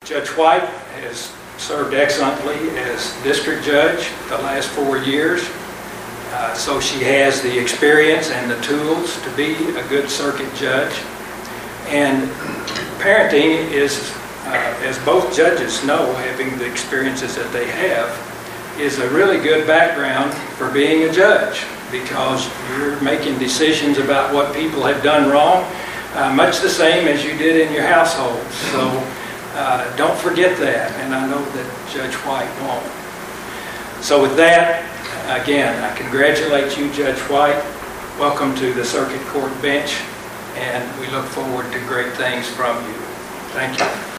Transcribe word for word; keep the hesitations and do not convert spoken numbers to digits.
Judge White has served excellently as district judge the last four years. Uh, so she has the experience and the tools to be a good circuit judge. And parenting is, uh, as both judges know, having the experiences that they have, is a really good background for being a judge, because you're making decisions about what people have done wrong, uh, much the same as you did in your household. So uh, don't forget that, and I know that Judge White won't. So with that, again, I congratulate you, Judge White. Welcome to the Circuit Court bench, and we look forward to great things from you. Thank you.